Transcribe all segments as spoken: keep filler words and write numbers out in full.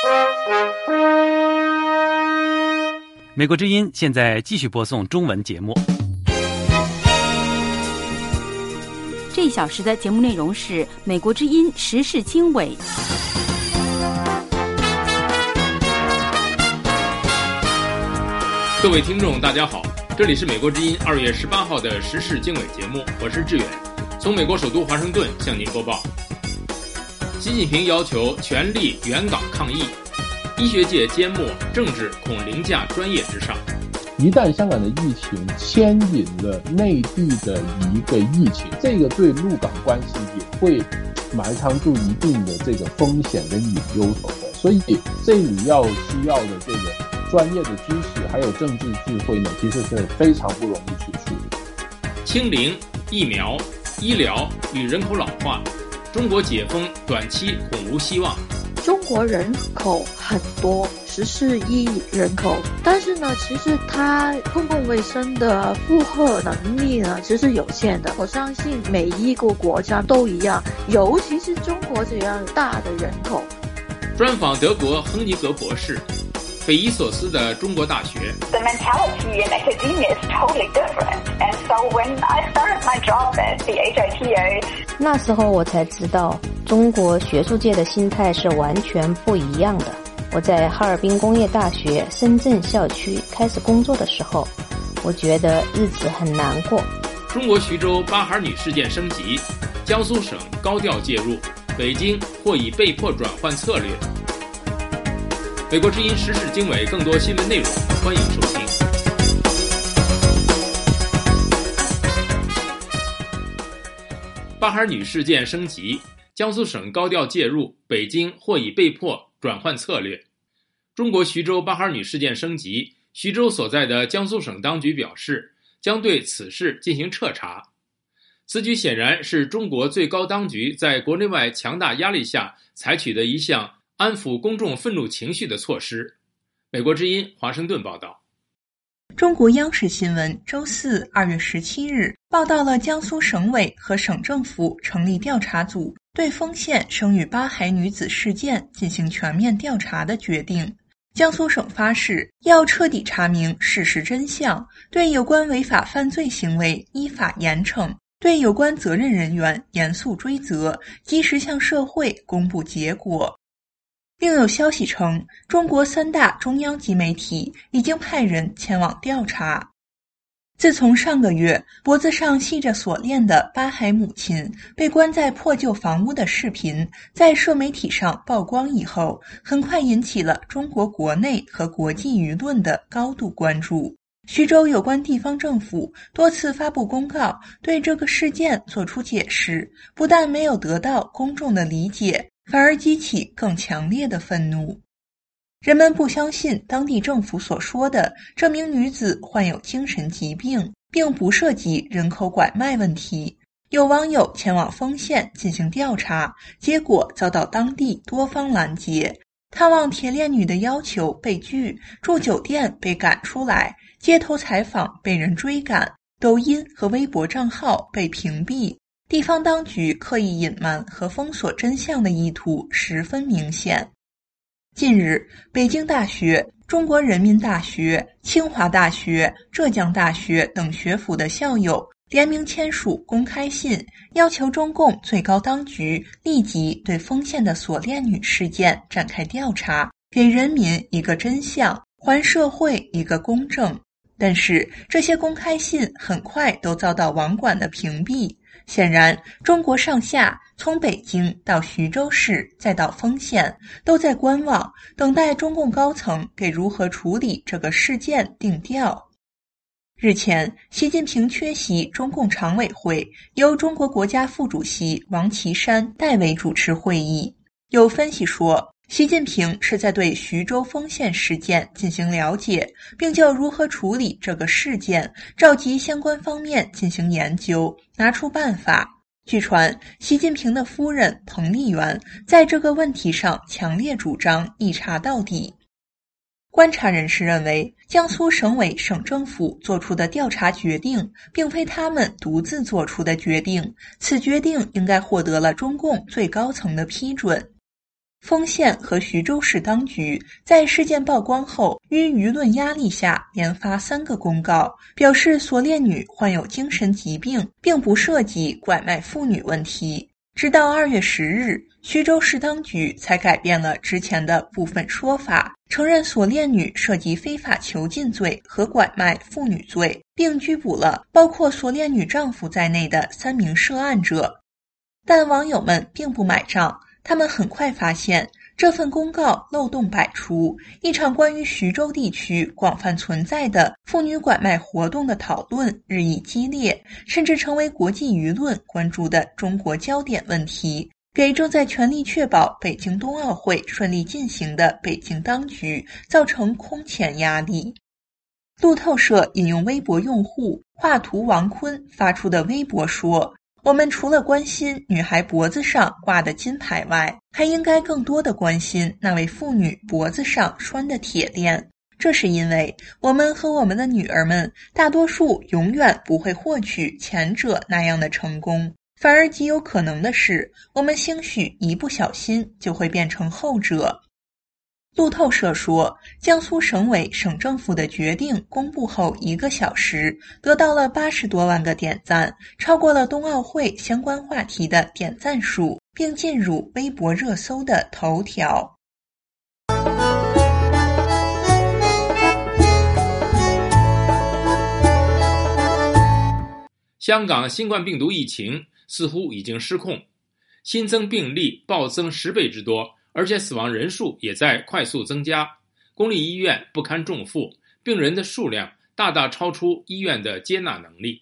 美国之音现在继续播送中文节目。 这一小时的节目内容是美国之音时事经纬。 各位听众大家好，这里是美国之音二月十八号的时事经纬节目，我是志远，从美国首都华盛顿向您播报。习近平要求全力援港抗疫，医学界缄默，政治恐凌驾专业之上。 一旦香港的疫情牵引了内地的一个疫情，这个对陆港关系也会埋藏住一定的这个风险跟隐忧所在。所以这里要需要的这个专业的知识还有政治智慧呢，其实是非常不容易去处理。 清零、疫苗、医疗与人口老化，中国解封短期恐无希望。 中国人口很多，十四亿人口，但是呢，其实它公共卫生的负荷能力呢，其实有限的。我相信每一个国家都一样，尤其是中国这样大的人口。 专访德国亨尼格博士，匪夷所思的中国大学。 The mentality in academia is totally different. And so when I started my job at the H I T A, 那时候我才知道中国学术界的心态是完全不一样的。我在哈尔滨工业大学深圳校区开始工作的时候，我觉得日子很难过。 中国徐州八孩女事件升级，江苏省高调介入，北京或已被迫转换策略。美国之音时事经纬更多新闻内容，欢迎收听。八孩女事件升级，江苏省高调介入，北京或已被迫转换策略。中国徐州八孩女事件升级，徐州所在的江苏省当局表示，将对此事进行彻查。此举显然是中国最高当局在国内外强大压力下采取的一项安抚公众愤怒情绪的措施。美国之音华盛顿报道。 中国央视新闻周四二月十七日报道了江苏省委和省政府成立调查组，对丰县生育八孩女子事件进行全面调查的决定。江苏省发誓要彻底查明事实真相，对有关违法犯罪行为依法严惩，对有关责任人员严肃追责，及时向社会公布结果。另有消息称，中国三大中央级媒体已经派人前往调查。自从上个月脖子上系着锁链的八孩母亲被关在破旧房屋的视频在社媒体上曝光以后，很快引起了中国国内和国际舆论的高度关注。徐州有关地方政府多次发布公告，对这个事件做出解释，不但没有得到公众的理解，反而激起更强烈的愤怒。人们不相信当地政府所说的这名女子患有精神疾病，并不涉及人口拐卖问题。有网友前往丰县进行调查，结果遭到当地多方拦截。探望铁链女的要求被拒，住酒店被赶出来，街头采访被人追赶，抖音和微博账号被屏蔽。地方当局刻意隐瞒和封锁真相的意图十分明显。近日，北京大学、中国人民大学、清华大学、浙江大学等学府的校友联名签署公开信，要求中共最高当局立即对丰县的锁链女事件展开调查，给人民一个真相，还社会一个公正。但是，这些公开信很快都遭到网管的屏蔽。显然，中国上下从北京到徐州市再到丰县都在观望，等待中共高层给如何处理这个事件定调。日前，习近平缺席中共常委会，由中国国家副主席王岐山代为主持会议。有分析说，习近平是在对徐州丰县事件进行了解，并就如何处理这个事件召集相关方面进行研究，拿出办法。据传，习近平的夫人彭丽媛在这个问题上强烈主张一查到底。观察人士认为，江苏省委省政府做出的调查决定并非他们独自做出的决定，此决定应该获得了中共最高层的批准。 丰县和徐州市当局在事件曝光后，于舆论压力下连发三个公告，表示锁链女患有精神疾病，并不涉及拐卖妇女问题。直到二月十日，徐州市当局才改变了之前的部分说法，承认锁链女涉及非法囚禁罪和拐卖妇女罪，并拘捕了包括锁链女丈夫在内的三名涉案者。但网友们并不买账，他们很快发现这份公告漏洞百出，一场关于徐州地区广泛存在的妇女拐卖活动的讨论日益激烈，甚至成为国际舆论关注的中国焦点问题，给正在全力确保北京冬奥会顺利进行的北京当局造成空前压力。路透社引用微博用户画图王坤发出的微博说，我们除了关心女孩脖子上挂的金牌外，还应该更多的关心那位妇女脖子上拴的铁链。这是因为我们和我们的女儿们大多数永远不会获取前者那样的成功，反而极有可能的是，我们兴许一不小心就会变成后者。路透社说，江苏省委省政府的决定公布后一个小时，得到了八十多万个点赞，超过了冬奥会相关话题的点赞数，并进入微博热搜的头条。 香港新冠病毒疫情似乎已经失控，新增病例暴增十倍之多，而且死亡人数也在快速增加，公立医院不堪重负，病人的数量大大超出医院的接纳能力。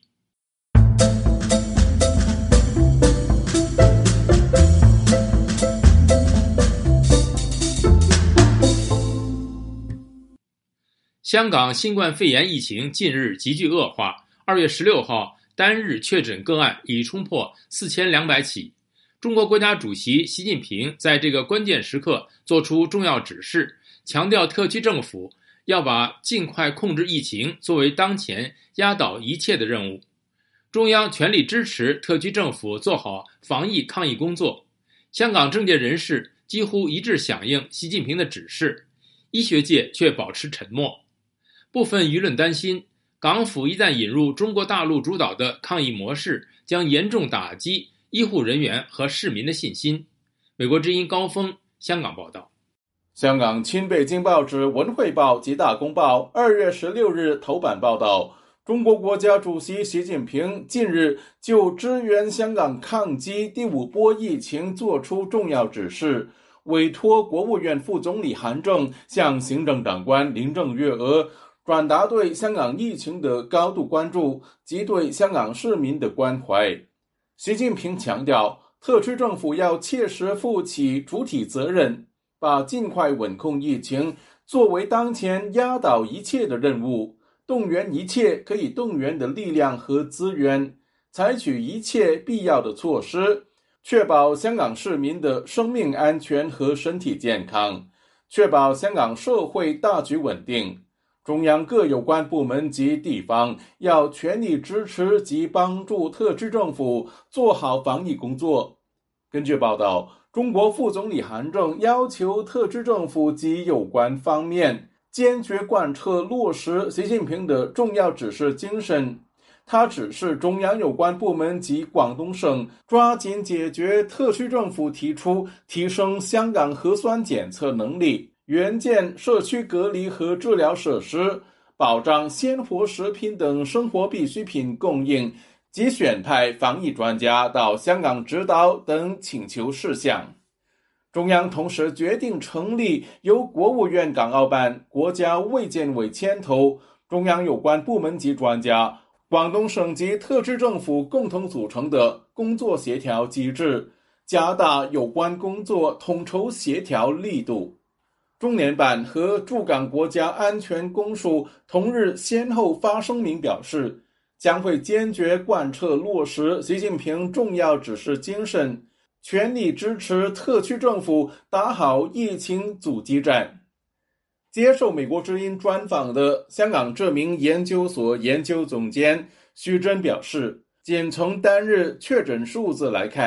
香港新冠肺炎疫情近日急剧恶化，二月十六号单日确诊个案已冲破四千两百起。中国国家主席习近平在这个关键时刻作出重要指示，强调特区政府要把尽快控制疫情作为当前压倒一切的任务。中央全力支持特区政府做好防疫抗疫工作。香港政界人士几乎一致响应习近平的指示，医学界却保持沉默。部分舆论担心，港府一旦引入中国大陆主导的抗疫模式，将严重打击医护人员和市民的信心。美国之音高峰香港报道。 香港亲北京报纸《文汇报》及《大公报》二月十六日头版报道，中国国家主席习近平近日就支援香港抗击第五波疫情作出重要指示，委托国务院副总理韩正向行政长官林郑月娥转达对香港疫情的高度关注及对香港市民的关怀。习近平强调，特区政府要切实负起主体责任，把尽快稳控疫情作为当前压倒一切的任务，动员一切可以动员的力量和资源，采取一切必要的措施，确保香港市民的生命安全和身体健康，确保香港社会大局稳定。中央各有关部门及地方要全力支持及帮助特区政府做好防疫工作。根据报道，中国副总理韩正要求特区政府及有关方面坚决贯彻落实习近平的重要指示精神。他指示中央有关部门及广东省抓紧解决特区政府提出提升香港核酸检测能力，援建社区隔离和治疗设施，保障鲜活食品等生活必需品供应及选派防疫专家到香港指导等请求事项。中央同时决定成立由国务院港澳办、国家卫健委牵头，中央有关部门及专家、广东省及特区政府共同组成的工作协调机制，加大有关工作统筹协调力度。中联办和驻港国家安全公署同日先后发声明表示，将会坚决贯彻落实习近平重要指示精神，全力支持特区政府打好疫情阻击战。接受美国之音专访的香港这名研究所研究总监徐峥表示，仅从单日确诊数字来看，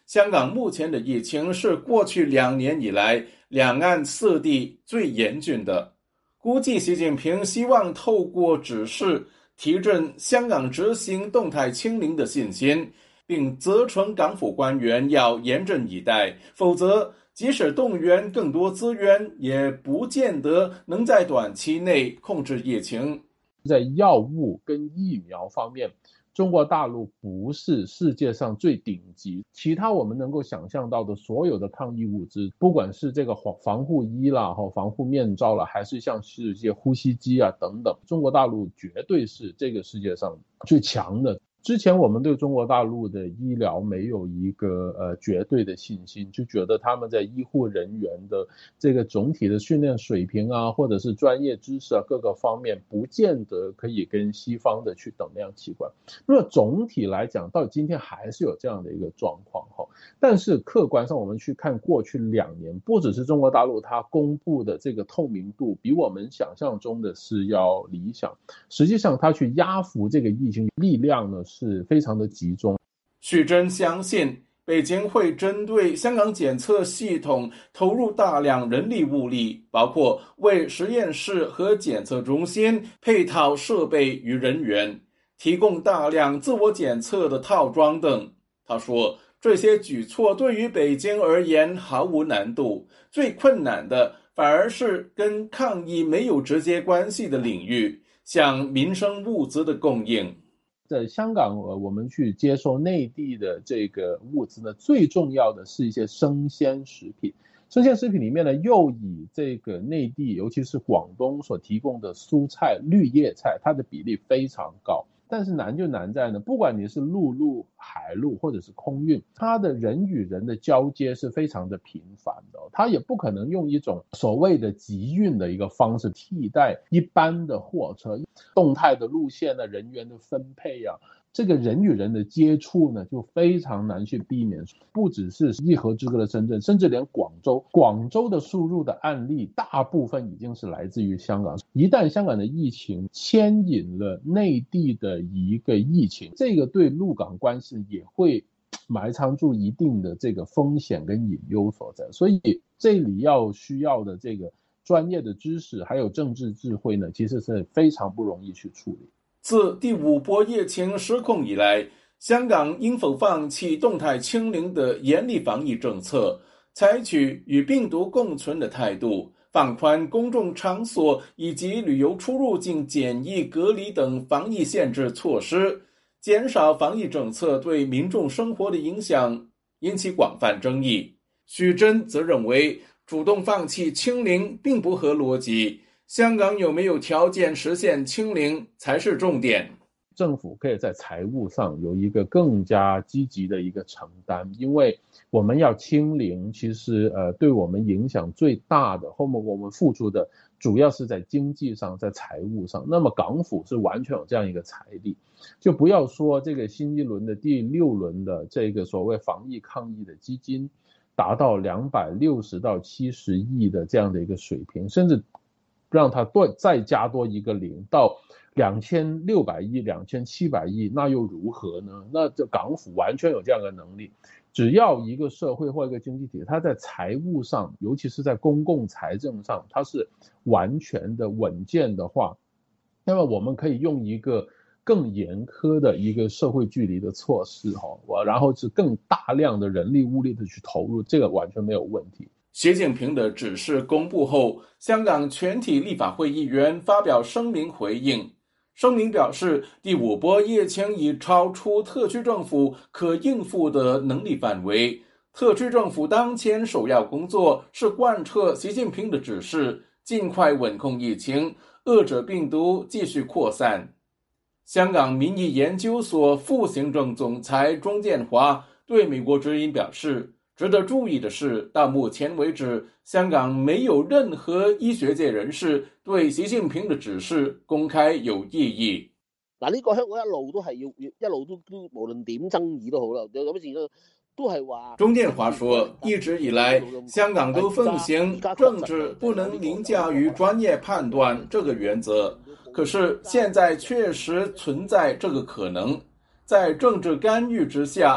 香港目前的疫情是过去两年以来两岸四地最严峻的。估计习近平希望透过指示提振香港执行动态清零的信心，并责成港府官员要严阵以待，否则即使动员更多资源，也不见得能在短期内控制疫情。 在药物跟疫苗方面，中国大陆不是世界上最顶级，其他我们能够想象到的所有的抗疫物资，不管是这个防护衣啦、防护面罩啦，还是像是一些呼吸机啊等等，中国大陆绝对是这个世界上最强的。之前我们对中国大陆的医疗没有一个呃绝对的信心，就觉得他们在医护人员的这个总体的训练水平啊，或者是专业知识啊各个方面，不见得可以跟西方的去等量齐观。那么总体来讲，到今天还是有这样的一个状况哈。但是客观上我们去看过去两年，不只是中国大陆它公布的这个透明度比我们想象中的是要理想，实际上它去压服这个疫情力量呢是非常的集中。 许真相信北京会针对香港检测系统投入大量人力物力，包括为实验室和检测中心配套设备与人员，提供大量自我检测的套装等。他说，这些举措对于北京而言毫无难度，最困难的反而是跟抗疫没有直接关系的领域，像民生物资的供应。 在香港，呃，我们去接收内地的这个物资呢，最重要的是一些生鲜食品。生鲜食品里面呢，又以这个内地，尤其是广东所提供的蔬菜、绿叶菜，它的比例非常高。但是难就难在呢，不管你是陆路、海路或者是空运，它的人与人的交接是非常的频繁的，它也不可能用一种所谓的集运的一个方式替代一般的货车，动态的路线呢，人员的分配啊，这个人与人的接触呢，就非常难去避免。不只是一河之隔的深圳，甚至连广州，广州的输入的案例大部分已经是来自于香港。一旦香港的疫情牵引了内地的一个疫情，这个对陆港关系也会埋藏住一定的这个风险跟隐忧所在。所以这里要需要的这个专业的知识还有政治智慧呢，其实是非常不容易去处理。 自第五波疫情失控以来，香港应否放弃动态清零的严厉防疫政策，采取与病毒共存的态度，放宽公众场所以及旅游出入境检疫隔离等防疫限制措施，减少防疫政策对民众生活的影响，引起广泛争议。许真则认为，主动放弃清零并不合逻辑，香港有没有条件实现清零才是重点。 政府可以在财务上有一个更加积极的一个承担，因为我们要清零，其实呃对我们影响最大的，后面我们付出的主要是在经济上，在财务上。那么港府是完全有这样一个财力，就不要说这个新一轮的第六轮的这个所谓防疫抗疫的基金达到两百六十到七十亿的这样的一个水平，甚至让它多再加多一个零到两千六百亿、两千七百亿，那又如何呢？那这港府完全有这样的能力。只要一个社会或一个经济体，它在财务上，尤其是在公共财政上，它是完全的稳健的话，那么我们可以用一个更严苛的一个社会距离的措施，然后是更大量的人力物力的去投入，这个完全没有问题。 习近平的指示公布后，香港全体立法会议员发表声明回应。声明表示，第五波疫情已超出特区政府可应付的能力范围，特区政府当前首要工作是贯彻习近平的指示，尽快稳控疫情，遏制病毒继续扩散。香港民意研究所副行政总裁钟建华对美国之音表示，值得注意的是，到目前为止，香港没有任何醫學界人士對習近平的指示公開有異議。 嗱，呢個香港一路都係要一路都都無論點爭議都好啦，有咁事都係話。 鐘建華說，一直以來，香港都奉行政治不能凌駕於專業判斷這個原則，可是現在確實存在這個可能，在政治干預之下，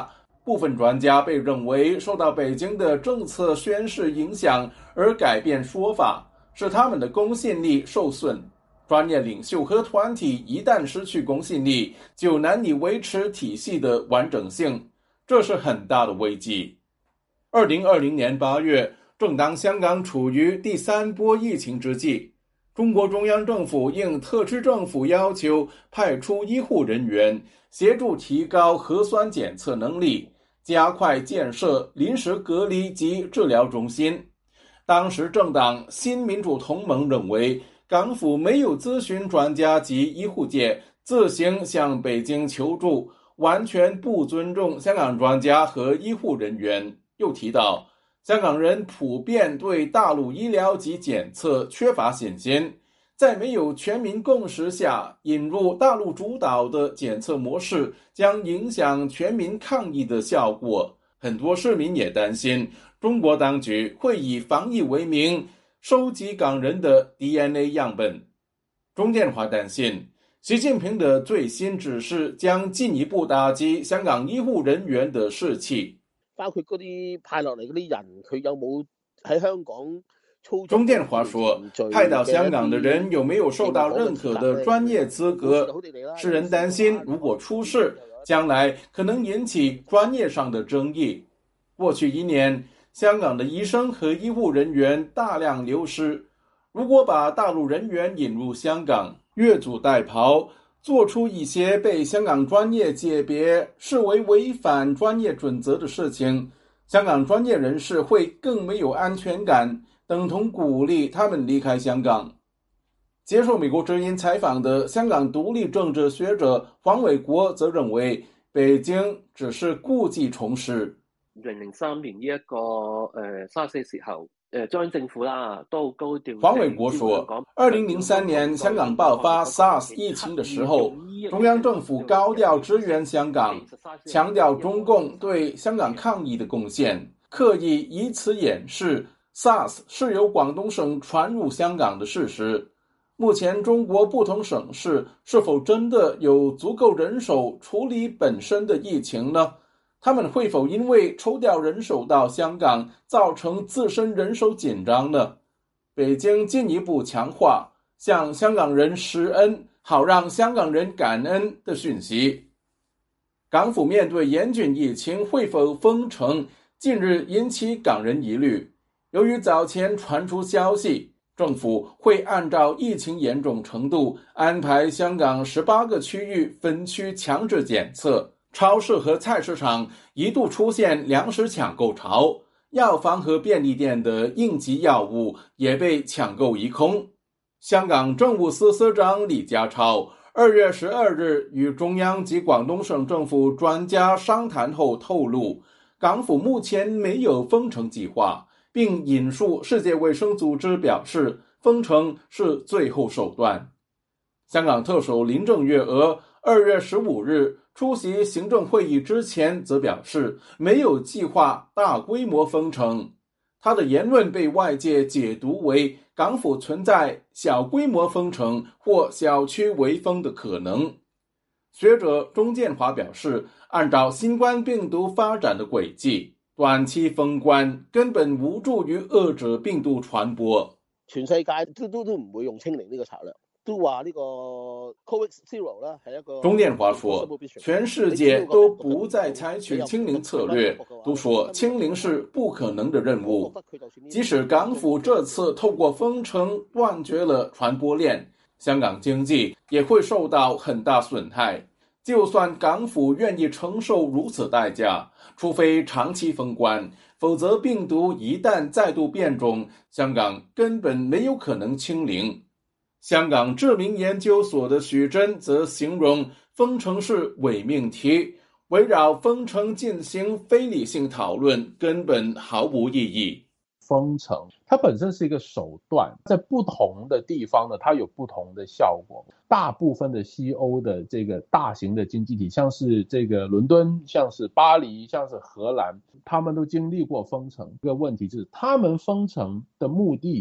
部分专家被认为受到北京的政策宣示影响而改变说法，使他们的公信力受损。专业领袖和团体一旦失去公信力，就难以维持体系的完整性，这是很大的危机。二零二零年八月，正当香港处于第三波疫情之际，中国中央政府应特区政府要求派出医护人员协助提高核酸检测能力，加快建设临时隔离及治疗中心。当时政党新民主同盟认为，港府没有咨询专家及医护界，自行向北京求助，完全不尊重香港专家和医护人员。又提到，香港人普遍对大陆医疗及检测缺乏信心，在没有全民共识下，引入大陆主导的检测模式将影响全民抗疫的效果。很多市民也担心，中国当局会以防疫为名收集港人的 D N A 样本。钟建华担心，习近平的最新指示将进一步打击香港醫護人員的士氣。 包括嗰啲派落嚟嗰啲人，佢有冇喺香港操作？ 钟建华说，派到香港的人有没有受到任何的专业资格？世人担心，如果出事，将来可能引起专业上的争议。过去一年，香港的医生和医护人员大量流失，如果把大陆人员引入香港，越俎代庖，做出一些被香港专业界别视为违反专业准则的事情，香港专业人士会更没有安全感，等同鼓励他们离开香港。接受美国之音采访的香港独立政治学者黄伟国则认为，北京只是故技重施。 零零三年呢一個誒沙士時候，誒中央政府啦都高調。 黃偉國說，二零零三年香港爆發 SARS 疫情的時候，中央政府高調支援香港，強調中共對香港抗疫的貢獻，刻意以此掩飾 SARS 是由廣東省傳入香港的事實。目前中國不同省市是否真的有足夠人手處理本身的疫情呢？他們會否因為抽調人手到香港，造成自身人手緊張呢？北京進一步強化向香港人施恩，好讓香港人感恩的訊息。港府面對嚴峻疫情會否封城，近日引起港人疑慮。由於早前傳出消息，政府會按照疫情嚴重程度安排香港十八個區域分區強制檢測。超市和菜市場一度出現糧食搶購潮，藥房和便利店的應急藥物也被搶購一空。香港政務司司長李家超二月十二日與中央及廣東省政府專家商談後透露，港府目前沒有封城計劃，並引述世界衛生組織表示，封城是最後手段。香港特首林鄭月娥二月十五日出席行政會議之前則表示，沒有計劃大規模封城。他的言論被外界解讀為港府存在小規模封城或小區圍封的可能。學者鐘建華表示，按照新冠病毒發展的軌跡，短期封關根本無助於遏制病毒傳播。 全世界都都都唔會用清零呢個策略。都話呢個 Covid Zero 啦，係一個。鐘建華說，全世界都不再採取清零策略，都說清零是不可能的任務。即使港府這次透過封城斷絕了傳播鏈，香港經濟也會受到很大損害。就算港府願意承受如此代價，除非長期封關，否則病毒一旦再度變種，香港根本沒有可能清零。香港知名研究所的許真則形容封城是偽命題，圍繞封城進行非理性討論根本毫無意義。 封城它本身是一個手段，在不同的地方呢，它有不同的效果。大部分的西歐的這個大型的經濟體，像是這個倫敦，像是巴黎，像是荷蘭，他們都經歷過封城。這個問題就是他們封城的目的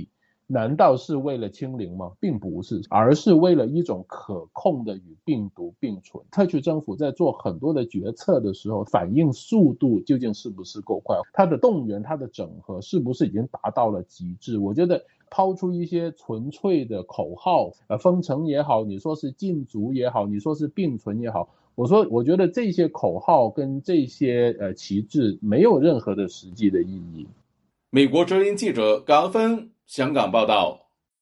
难道是为了清零吗？并不是，而是为了一种可控的与病毒并存。特区政府在做很多的决策的时候，反应速度究竟是不是够快，它的动员，它的整合是不是已经达到了极致。我觉得抛出一些纯粹的口号，呃，封城也好，你说是禁足也好，你说是并存也好，我说我觉得这些口号跟这些呃旗帜没有任何的实际的意义。 美国之音记者高芬香港报道。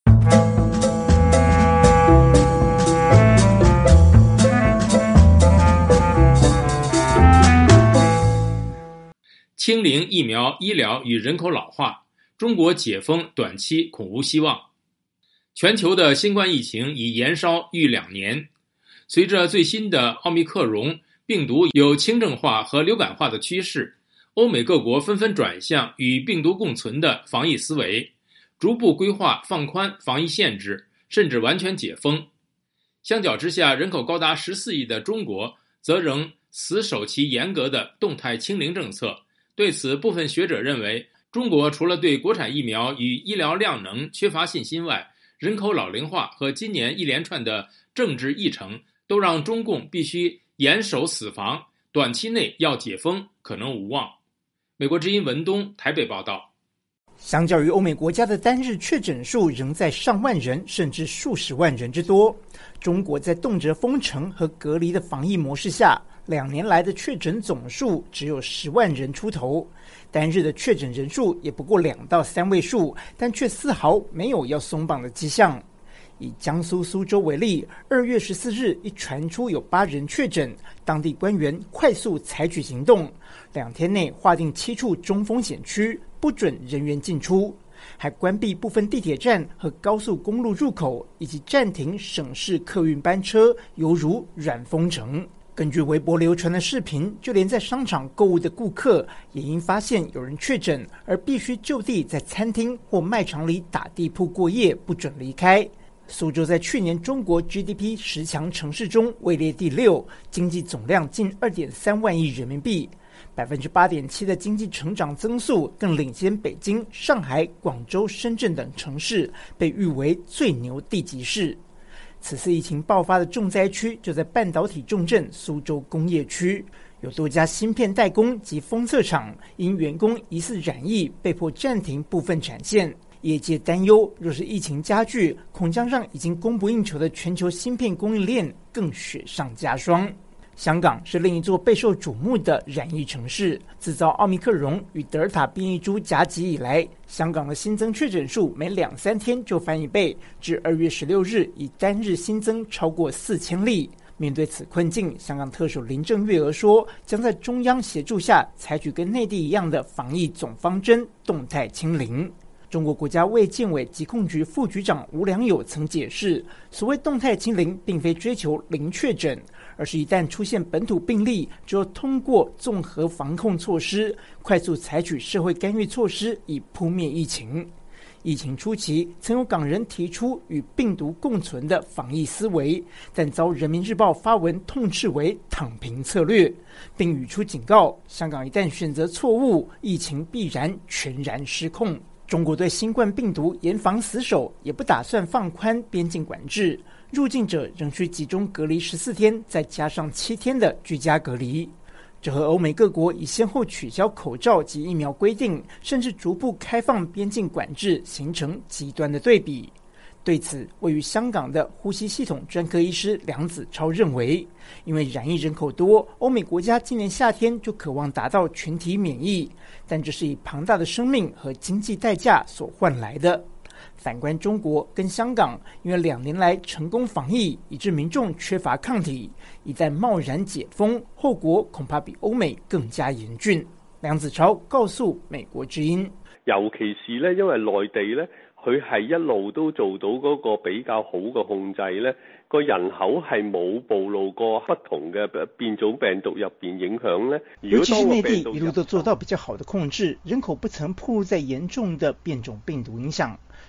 清零、疫苗、医疗与人口老化，中国解封短期恐无希望。全球的新冠疫情已延烧逾两年，随着最新的奥密克戎病毒有轻症化和流感化的趋势，欧美各国纷纷转向与病毒共存的防疫思维，逐步规划放宽防疫限制，甚至完全解封。相较之下，人口高达十四亿的中国则仍死守其严格的动态清零政策。对此，部分学者认为，中国除了对国产疫苗与医疗量能缺乏信心外，人口老龄化和今年一连串的政治议程都让中共必须严守死防，短期内要解封可能无望。美国之音文东台北报道。 相较于欧美国家的单日确诊数仍在上万人甚至数十万人之多，中国在动辄封城和隔离的防疫模式下，两年来的确诊总数只有十万人出头，单日的确诊人数也不过两到三位数，但却丝毫没有要松绑的迹象。以江苏苏州为例，二月十四日一传出有八人确诊，当地官员快速采取行动，两天内划定七处中风险区，不准人员进出，还关闭部分地铁站和高速公路入口，以及暂停省市客运班车，犹如软封城。根据微博流传的视频，就连在商场购物的顾客也因发现有人确诊而必须就地在餐厅或卖场里打地铺过夜，不准离开。苏州在去年中国 G D P 十强城市中位列第六，经济总量近 二点三万亿人民币， 百分之八点七 的经济成长增速更领先北京、上海、广州、深圳等城市，被誉为最牛地级市。此次疫情爆发的重灾区就在半导体重镇苏州工业区，有多家芯片代工及封测厂因员工疑似染疫，被迫暂停部分产线。业界担忧，若是疫情加剧，恐将让已经供不应求的全球芯片供应链更雪上加霜。香港是另一座备受瞩目的染疫城市，自遭奥密克戎与德尔塔变异株夹击以来，香港的新增确诊数每两三天就翻一倍，至二月十六日已单日新增超过四千例。面对此困境，香港特首林郑月娥说，将在中央协助下采取跟内地一样的防疫总方针，动态清零。中国国家卫健委疾控局副局长吴良友曾解释，所谓动态清零并非追求零确诊，而是一旦出现本土病例，只有通过综合防控措施，快速采取社会干预措施以扑灭疫情。疫情初期，曾有港人提出与病毒共存的防疫思维，但遭人民日报发文痛斥为躺平策略，并语出警告，香港一旦选择错误，疫情必然全然失控。中国对新冠病毒严防死守，也不打算放宽边境管制，入境者仍需集中隔离十四天，再加上七天的居家隔离。这和欧美各国已先后取消口罩及疫苗规定，甚至逐步开放边境管制，形成极端的对比。对此，位于香港的呼吸系统专科医师梁子超认为，因为染疫人口多，欧美国家今年夏天就渴望达到群体免疫，但这是以庞大的生命和经济代价所换来的。反观中国跟香港，因为两年来成功防疫，以致民众缺乏抗体，一旦贸然解封，後果恐怕比歐美更加嚴峻。梁子超告訴美國之音， 尤其是咧，因為內地咧，佢係一路都做到嗰個比較好嘅控制咧，個人口係冇暴露過不同嘅變種病毒入邊影響咧。 尤其是內地一路都做到比較好的控制，人口不曾暴露在嚴重的變種病毒影響。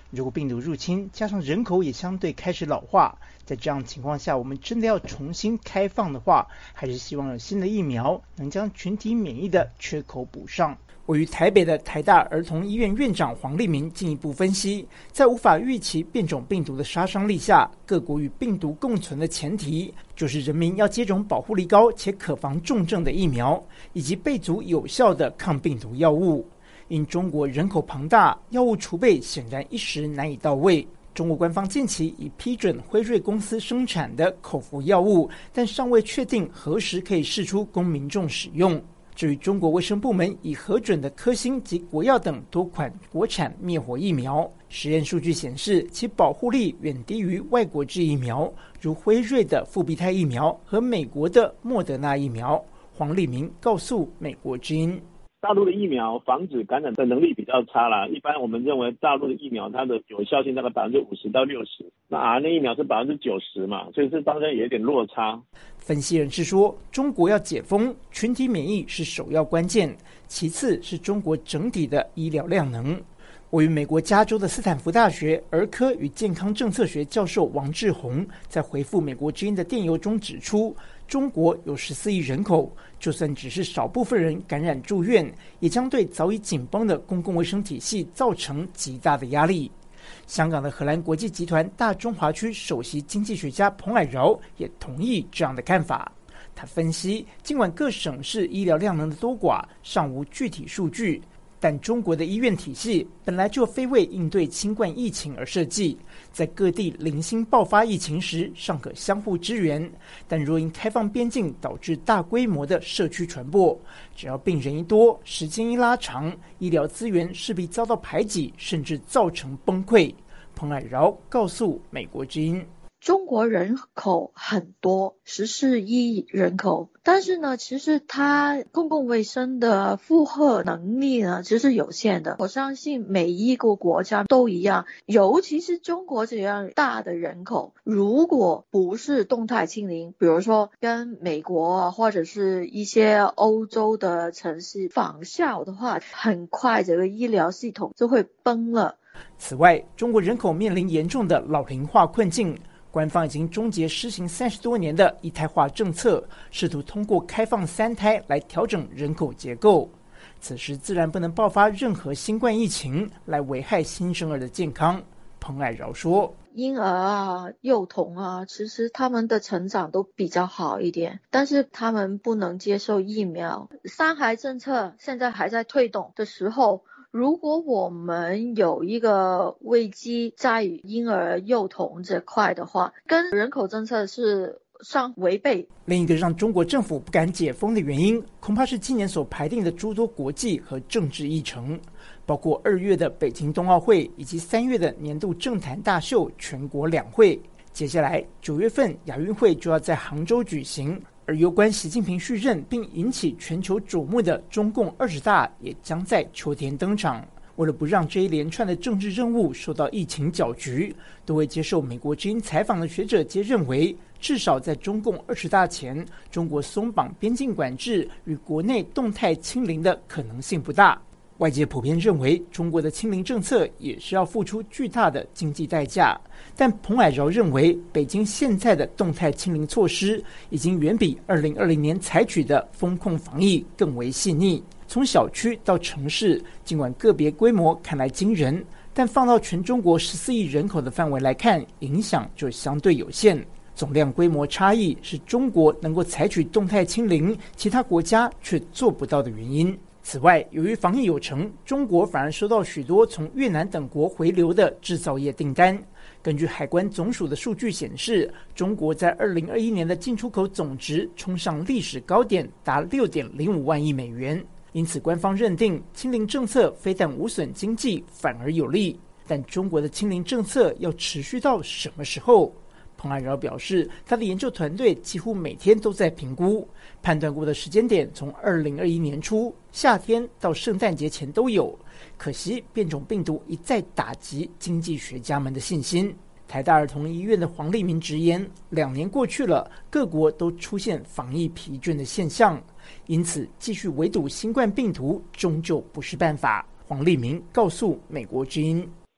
如果病毒入侵，加上人口也相对开始老化，在这样情况下，我们真的要重新开放的话，还是希望有新的疫苗能将群体免疫的缺口补上。位于台北的台大儿童医院院长黄立明进一步分析，在无法预期变种病毒的杀伤力下，各国与病毒共存的前提，就是人民要接种保护力高且可防重症的疫苗，以及备足有效的抗病毒药物。因中国人口庞大，药物储备显然一时难以到位。中国官方近期已批准辉瑞公司生产的口服药物，但尚未确定何时可以释出供民众使用。至于中国卫生部门已核准的科兴及国药等多款国产灭活疫苗，实验数据显示其保护力远低于外国制疫苗，如辉瑞的复必泰疫苗和美国的莫德纳疫苗。黄立明告诉美国之音， 大陆的疫苗防止感染的能力比较差啦，一般我们认为大陆的疫苗它的有效性大概百分之五十到六十，那 R N A 疫苗是百分之九十嘛，所以这当然也有点落差。 分析人士说，中国要解封，群体免疫是首要关键，其次是中国整体的医疗量能。位于美国加州的斯坦福大学儿科与健康政策学教授王志宏在回复美国之音的电邮中指出，中国有十四亿人口，就算只是少部分人感染住院，也将对早已紧绷的公共卫生体系造成极大的压力。香港的荷兰国际集团大中华区首席经济学家彭蔼饶也同意这样的看法。他分析，尽管各省市医疗量能的多寡尚无具体数据，但中国的医院体系本来就非为应对新冠疫情而设计，在各地零星爆发疫情时尚可相互支援，但若因开放边境导致大规模的社区传播，只要病人一多，时间一拉长，医疗资源势必遭到排挤，甚至造成崩溃。彭蔼饶告诉美国之音， 中国人口很多，十四亿人口，但是呢，其实它公共卫生的负荷能力呢，其实有限的。我相信每一个国家都一样，尤其是中国这样大的人口，如果不是动态清零，比如说跟美国或者是一些欧洲的城市仿效的话，很快这个医疗系统就会崩了。 此外，中国人口面临严重的老龄化困境。官方已经终结施行三十多年的一胎化政策，试图通过开放三胎来调整人口结构。此时自然不能爆发任何新冠疫情来危害新生儿的健康。彭蔼饶说， 婴儿啊、幼童啊，其实他们的成长都比较好一点，但是他们不能接受疫苗。三孩政策现在还在推动的时候，如果我们有一个危机在于婴儿幼童这块的话，跟人口政策是相违背。 另一个让中国政府不敢解封的原因，恐怕是今年所排定的诸多国际和政治议程，包括二月的北京冬奥会以及三月的年度政坛大秀全国两会。接下来九月份亚运会就要在杭州举行，而有关习近平续任并引起全球瞩目的中共二十大也将在秋天登场。为了不让这一连串的政治任务受到疫情搅局，多位接受美国之音采访的学者皆认为，至少在中共二十大前，中国松绑边境管制与国内动态清零的可能性不大。外界普遍认为，中国的清零政策也是要付出巨大的经济代价，但彭蔼饶认为，北京现在的动态清零措施已经远比二零二零年采取的风控防疫更为细腻。从小区到城市，尽管个别规模看来惊人，但放到全中国十四亿人口的范围来看，影响就相对有限。总量规模差异是中国能够采取动态清零，其他国家却做不到的原因。此外，由于防疫有成，中国反而收到许多从越南等国回流的制造业订单。根据海关总署的数据显示，中国在二零二一年的进出口总值冲上历史高点，达六点零五万亿美元。因此，官方认定清零政策非但无损经济，反而有利。但中国的清零政策要持续到什么时候？彭蔼饶表示，他的研究团队几乎每天都在评估，判断过的时间点从二零二一年初夏天到圣诞节前都有。可惜变种病毒一再打击经济学家们的信心。台大儿童医院的黄立明直言，两年过去了，各国都出现防疫疲倦的现象，因此继续围堵新冠病毒终究不是办法。黄立明告诉美国之音，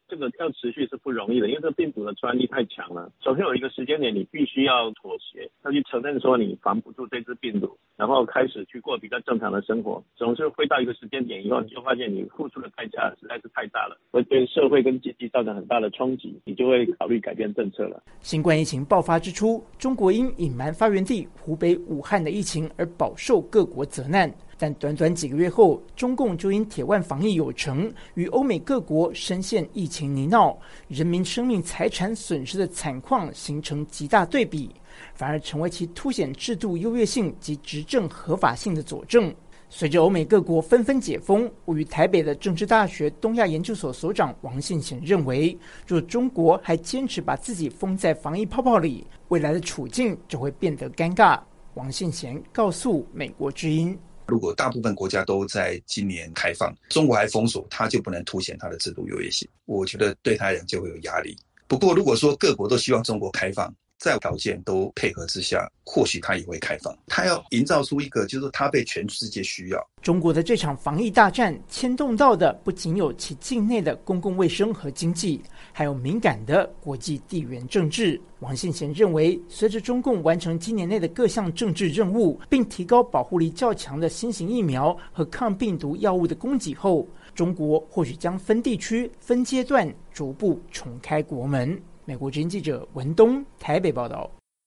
这个要持续是不容易的，因为这个病毒的传染力太强了。首先有一个时间点，你必须要妥协，要去承认说你防不住这只病毒，然后开始去过比较正常的生活。总是会到一个时间点以后，你就发现你付出的代价实在是太大了，会对社会跟经济造成很大的冲击，你就会考虑改变政策了。 新冠疫情爆发之初，中国因隐瞒发源地湖北武汉的疫情而饱受各国责难。但短短几个月后，中共就因铁腕防疫有成，与欧美各国深陷疫情泥淖，人民生命财产损失的惨况形成极大对比，反而成为其凸显制度优越性及执政合法性的佐证。随着欧美各国纷纷解封，位于台北的政治大学东亚研究所所长王信贤认为，若中国还坚持把自己封在防疫泡泡里，未来的处境就会变得尴尬。王信贤告诉美国之音， 如果大部分国家都在今年开放，中国还封锁，它就不能凸显它的制度优越性，我觉得对他来讲就会有压力。不过如果说各国都希望中国开放，在条件都配合之下，或许他也会开放。他要营造出一个就是他被全世界需要。 中国的这场防疫大战牵动到的不仅有其境内的公共卫生和经济，还有敏感的国际地缘政治。王信贤认为，随着中共完成今年内的各项政治任务，并提高保护力较强的新型疫苗和抗病毒药物的供给后，中国或许将分地区、分阶段逐步重开国门。美国之音记者文东台北报道。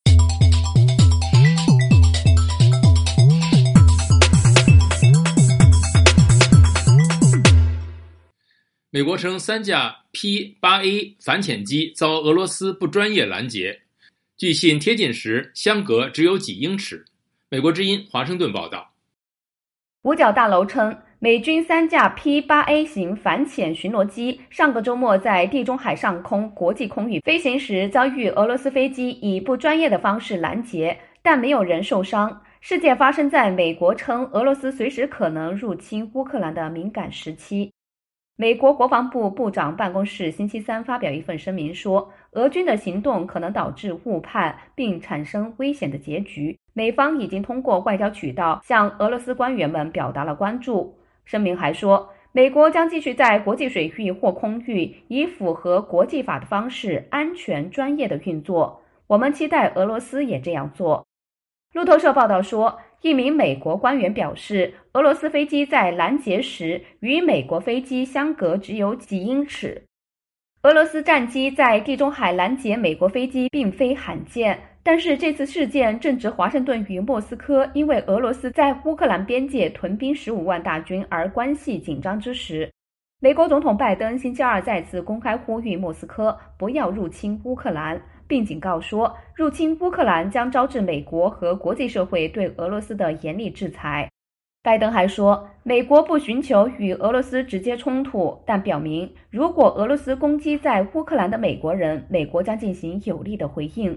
美国称三架 P 八 A 反潜机遭俄罗斯不专业拦截，据信贴近时相隔只有几英尺。美国之音华盛顿报道。 五角大楼称，美军三架 P 八 A 型反潜巡逻机上个周末在地中海上空国际空域飞行时遭遇俄罗斯飞机以不专业的方式拦截，但没有人受伤。事件发生在美国称俄罗斯随时可能入侵乌克兰的敏感时期。美国国防部部长办公室星期三发表一份声明说，俄军的行动可能导致误判并产生危险的结局，美方已经通过外交渠道向俄罗斯官员们表达了关注。声明还说，美国将继续在国际水域或空域以符合国际法的方式安全专业的运作，我们期待俄罗斯也这样做。路透社报道说，一名美国官员表示，俄罗斯飞机在拦截时与美国飞机相隔只有几英尺。俄罗斯战机在地中海拦截美国飞机并非罕见，但是这次事件正值华盛顿与莫斯科因为俄罗斯在乌克兰边界屯兵十五万大军而关系紧张之时。美国总统拜登星期二再次公开呼吁莫斯科不要入侵乌克兰，并警告说，入侵乌克兰将招致美国和国际社会对俄罗斯的严厉制裁。拜登还说，美国不寻求与俄罗斯直接冲突，但表明如果俄罗斯攻击在乌克兰的美国人，美国将进行有力的回应。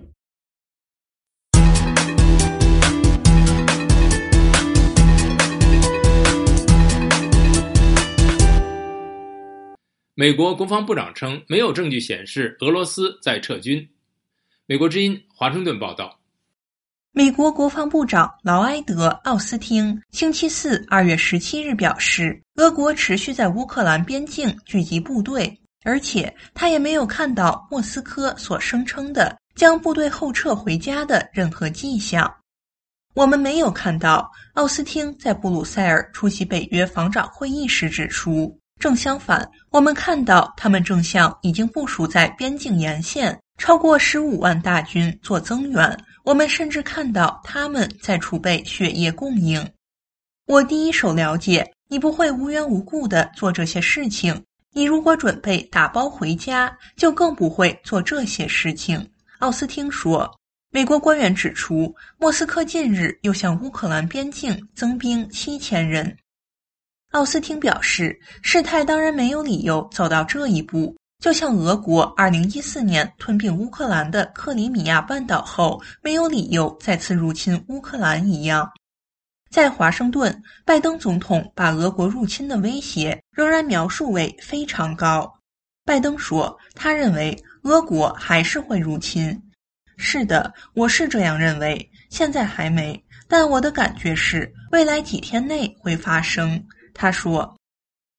美国国防部长称，没有证据显示俄罗斯在撤军。美国之音华盛顿报道。 美国国防部长劳埃德·奥斯汀星期四二月十七日表示，俄国持续在乌克兰边境聚集部队，而且他也没有看到莫斯科所声称的将部队后撤回家的任何迹象。我们没有看到，奥斯汀在布鲁塞尔出席北约防长会议时指出，正相反，我们看到他们正向已经部署在边境沿线超过十五万大军做增援，我们甚至看到他们在储备血液供应。我第一手了解，你不会无缘无故地做这些事情，你如果准备打包回家，就更不会做这些事情。奥斯汀说。美国官员指出，莫斯科近日又向乌克兰边境增兵七千人。奥斯汀表示，事态当然没有理由走到这一步，就像俄国二零一四年吞并乌克兰的克里米亚半岛后没有理由再次入侵乌克兰一样。在华盛顿，拜登总统把俄国入侵的威胁仍然描述为非常高。拜登说，他认为俄国还是会入侵。是的，我是这样认为，现在还没，但我的感觉是未来几天内会发生。他说，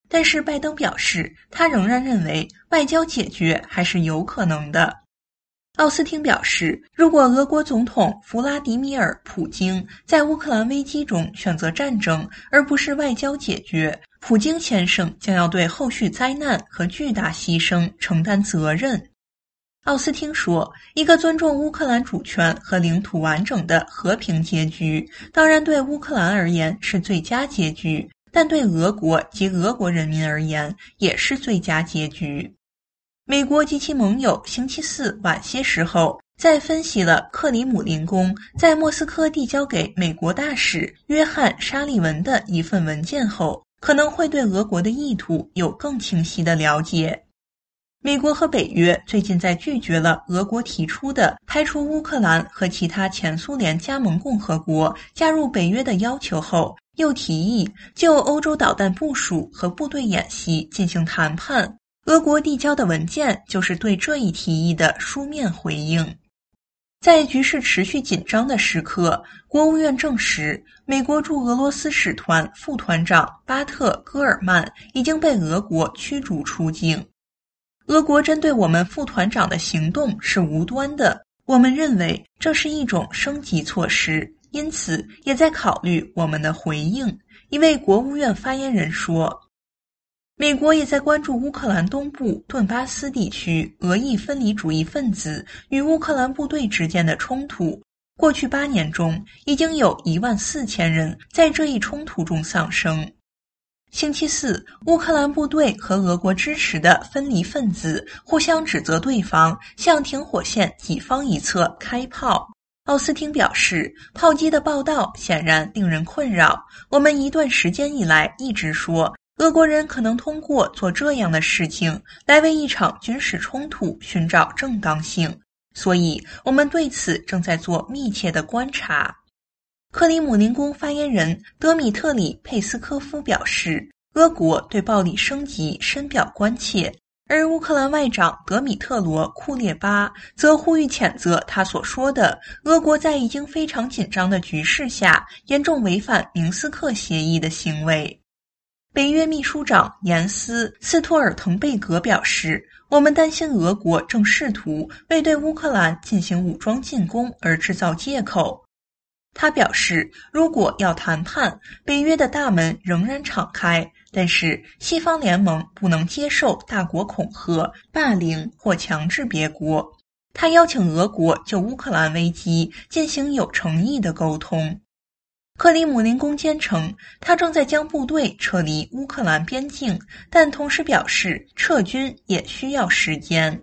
但是拜登表示，他仍然认为外交解决还是有可能的。奥斯汀表示，如果俄国总统弗拉迪米尔·普京在乌克兰危机中选择战争而不是外交解决，普京先生将要对后续灾难和巨大牺牲承担责任。奥斯汀说，一个尊重乌克兰主权和领土完整的和平结局，当然对乌克兰而言是最佳结局，但对俄国及俄国人民而言也是最佳结局。美国及其盟友星期四晚些时候，在分析了克里姆林宫在莫斯科递交给美国大使约翰·沙利文的一份文件后，可能会对俄国的意图有更清晰的了解。美国和北约最近在拒绝了俄国提出的排除乌克兰和其他前苏联加盟共和国加入北约的要求后，又提议就欧洲导弹部署和部队演习进行谈判。俄国递交的文件就是对这一提议的书面回应。在局势持续紧张的时刻，国务院证实，美国驻俄罗斯使团副团长巴特·戈尔曼已经被俄国驱逐出境。俄国针对我们副团长的行动是无端的，我们认为这是一种升级措施，因此也在考虑我们的回应。一位国务院发言人说，美国也在关注乌克兰东部顿巴斯地区俄裔分离主义分子与乌克兰部队之间的冲突。过去八年中，已经有一万四千人在这一冲突中丧生。星期四，乌克兰部队和俄国支持的分离分子互相指责对方向停火线己方一侧开炮。奥斯汀表示，炮击的报道显然令人困扰。我们一段时间以来一直说，俄国人可能通过做这样的事情来为一场军事冲突寻找正当性，所以我们对此正在做密切的观察。克里姆林宫发言人德米特里·佩斯科夫表示，俄国对暴力升级深表关切，而乌克兰外长德米特罗·库列巴则呼吁谴责他所说的俄国在已经非常紧张的局势下严重违反明斯克协议的行为。北约秘书长严斯·斯托尔滕贝格表示，我们担心俄国正试图为对乌克兰进行武装进攻而制造借口。他表示，如果要谈判，北约的大门仍然敞开，但是西方联盟不能接受大国恐吓、霸凌或强制别国。他邀请俄国就乌克兰危机进行有诚意的沟通。克里姆林宫坚称，他正在将部队撤离乌克兰边境，但同时表示，撤军也需要时间。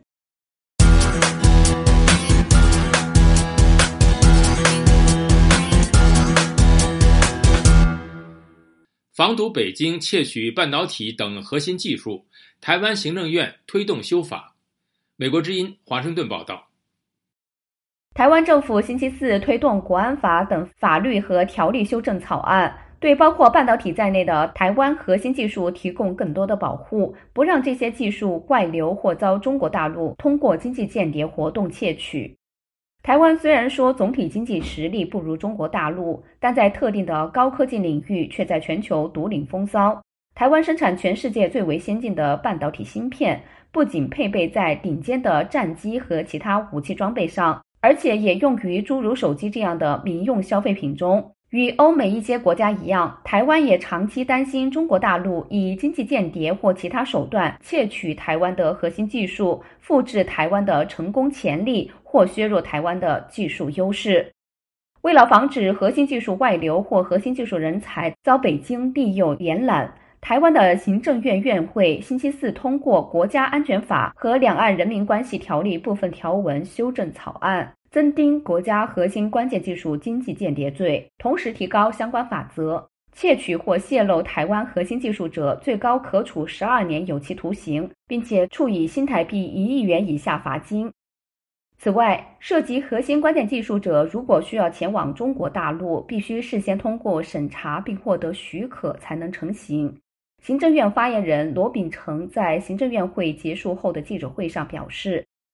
防堵北京窃取半导体等核心技术，台湾行政院推动修法。美国之音华盛顿报道。 台湾政府星期四推动国安法等法律和条例修正草案，对包括半导体在内的台湾核心技术提供更多的保护，不让这些技术外流或遭中国大陆通过经济间谍活动窃取。台湾虽然说总体经济实力不如中国大陆，但在特定的高科技领域却在全球独领风骚。台湾生产全世界最为先进的半导体芯片，不仅配备在顶尖的战机和其他武器装备上，而且也用于诸如手机这样的民用消费品中。与欧美一些国家一样，台湾也长期担心中国大陆以经济间谍或其他手段窃取台湾的核心技术，复制台湾的成功潜力，或削弱台湾的技术优势。为了防止核心技术外流或核心技术人才遭北京利诱延揽，台湾的行政院院会星期四通过《国家安全法》和《两岸人民关系条例》部分条文修正草案，增订国家核心关键技术经济间谍罪，同时提高相关法则。窃取或泄露台湾核心技术者，最高可处十二年有期徒刑，并且处以新台币一亿元以下罚金。此外，涉及核心关键技术者如果需要前往中国大陆，必须事先通过审查并获得许可才能成行。行政院发言人罗秉成在行政院会结束后的记者会上表示，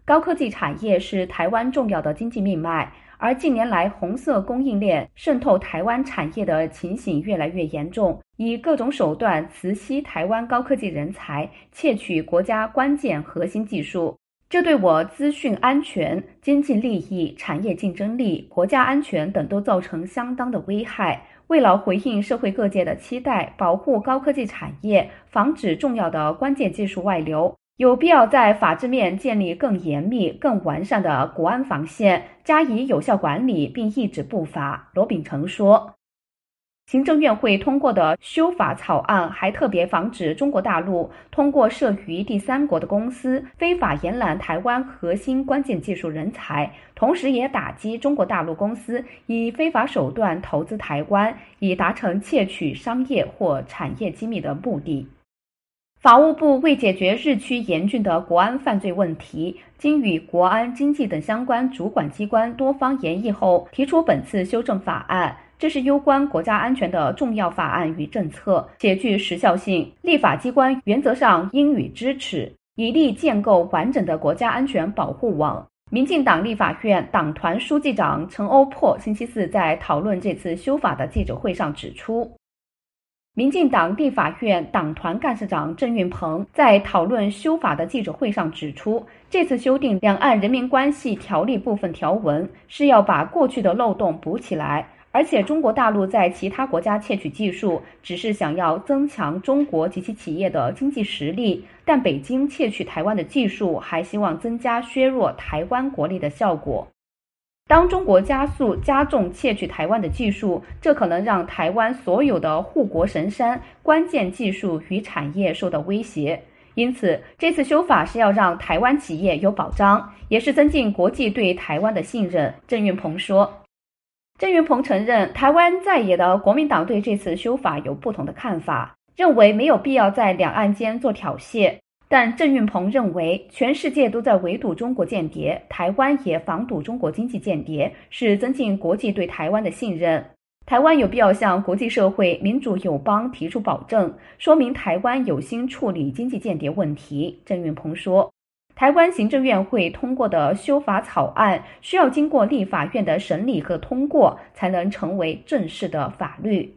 高科技产业是台湾重要的经济命脉，而近年来红色供应链渗透台湾产业的情形越来越严重，以各种手段磁吸台湾高科技人才，窃取国家关键核心技术。这对我资讯安全、经济利益、产业竞争力、国家安全等都造成相当的危害。为了回应社会各界的期待，保护高科技产业，防止重要的关键技术外流，有必要在法制面建立更严密、更完善的国安防线，加以有效管理并抑制不法。罗秉成说，行政院会通过的修法草案还特别防止中国大陆通过设于第三国的公司非法延揽台湾核心关键技术人才，同时也打击中国大陆公司以非法手段投资台湾，以达成窃取商业或产业机密的目的。法务部为解决日趋严峻的国安犯罪问题，经与国安、经济等相关主管机关多方研议后，提出本次修正法案。这是攸关国家安全的重要法案与政策，且具时效性，立法机关原则上应予支持，以力建构完整的国家安全保护网。民进党立法院党团书记长陈欧珀星期四在讨论这次修法的记者会上指出，民进党立法院党团干事长郑运鹏在讨论修法的记者会上指出，这次修订《两岸人民关系条例》部分条文是要把过去的漏洞补起来，而且中国大陆在其他国家窃取技术，只是想要增强中国及其企业的经济实力，但北京窃取台湾的技术，还希望增加削弱台湾国力的效果。当中国加速加重窃取台湾的技术，这可能让台湾所有的护国神山、关键技术与产业受到威胁。因此，这次修法是要让台湾企业有保障，也是增进国际对台湾的信任。郑运鹏说。郑运鹏承认，台湾在野的国民党对这次修法有不同的看法，认为没有必要在两岸间做挑衅。但郑运鹏认为，全世界都在围堵中国间谍，台湾也防堵中国经济间谍，是增进国际对台湾的信任。台湾有必要向国际社会、民主友邦提出保证，说明台湾有心处理经济间谍问题。郑运鹏说，台湾行政院会通过的修法草案需要经过立法院的审理和通过，才能成为正式的法律。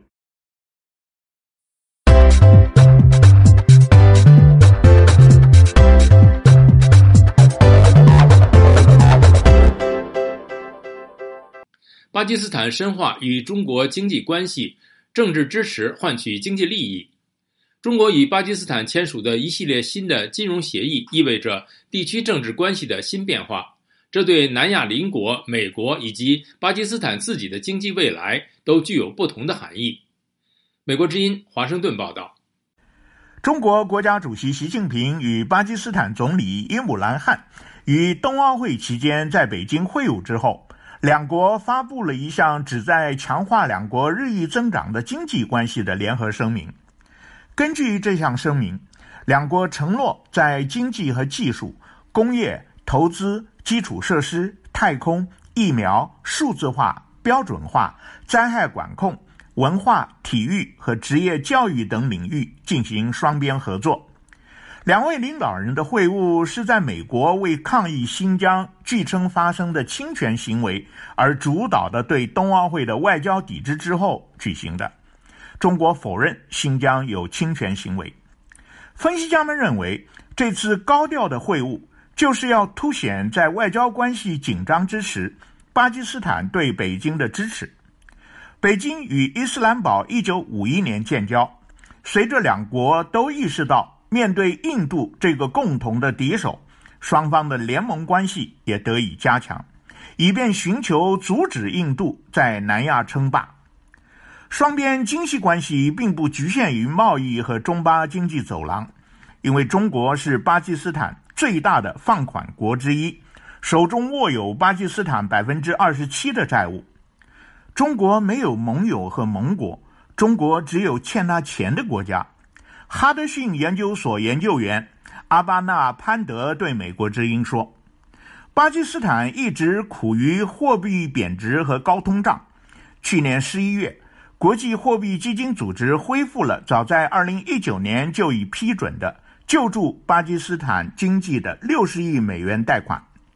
巴基斯坦深化与中国经济关系，政治支持换取经济利益。中国与巴基斯坦签署的一系列新的金融协议，意味着地区政治关系的新变化，这对南亚邻国、美国以及巴基斯坦自己的经济未来都具有不同的含义。美国之音华盛顿报道。 中国国家主席习近平与巴基斯坦总理伊姆兰汗于冬奥会期间在北京会晤之后，两国发布了一项旨在强化两国日益增长的经济关系的联合声明。根据这项声明，两国承诺在经济和技术、工业、投资、基础设施、太空、疫苗、数字化、标准化、灾害管控、文化、体育和职业教育等领域进行双边合作。两位领导人的会晤是在美国为抗议新疆据称发生的侵权行为而主导的对冬奥会的外交抵制之后举行的。中国否认新疆有侵权行为。分析家们认为，这次高调的会晤就是要凸显在外交关系紧张之时，巴基斯坦对北京的支持。北京与伊斯兰堡一九五一年建交，随着两国都意识到面对印度这个共同的敌手，双方的联盟关系也得以加强，以便寻求阻止印度在南亚称霸。双边经济关系并不局限于贸易和中巴经济走廊，因为中国是巴基斯坦最大的放款国之一，手中握有巴基斯坦 百分之二十七 的债务。中国没有盟友和盟国，中国只有欠他钱的国家。哈德逊研究所研究员阿巴纳潘德对美国之音说，巴基斯坦一直苦于货币贬值和高通胀。去年十一月，国际货币基金组织恢复了早在二零一九年就已批准的救助巴基斯坦经济的六十亿美元贷款。